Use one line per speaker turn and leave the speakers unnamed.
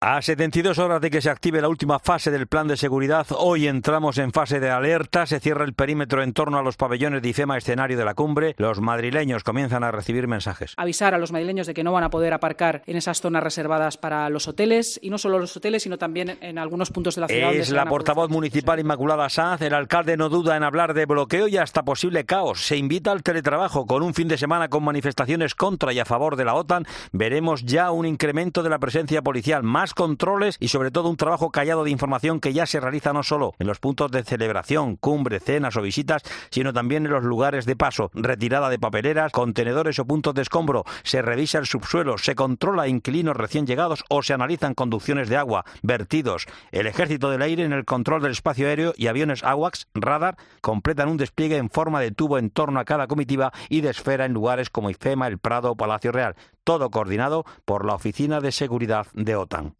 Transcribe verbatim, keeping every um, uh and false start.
A setenta y dos horas de que se active la última fase del plan de seguridad, hoy entramos en fase de alerta, se cierra el perímetro en torno a los pabellones de IFEMA, escenario de la cumbre. Los madrileños comienzan a recibir mensajes.
Avisar a los madrileños de que no van a poder aparcar en esas zonas reservadas para los hoteles, y no solo los hoteles, sino también en algunos puntos de la ciudad.
Es la portavoz municipal Inmaculada Sanz. El alcalde no duda en hablar de bloqueo y hasta posible caos. Se invita al teletrabajo con un fin de semana con manifestaciones contra y a favor de la OTAN. Veremos ya un incremento de la presencia policial, más controles y sobre todo un trabajo callado de información que ya se realiza no solo en los puntos de celebración, cumbre, cenas o visitas, sino también en los lugares de paso, retirada de papeleras, contenedores o puntos de escombro. Se revisa el subsuelo, se controla a inquilinos recién llegados o se analizan conducciones de agua, vertidos. El Ejército del Aire en el control del espacio aéreo y aviones AWACS, radar, completan un despliegue en forma de tubo en torno a cada comitiva y de esfera en lugares como IFEMA, El Prado o Palacio Real. Todo coordinado por la Oficina de Seguridad de OTAN.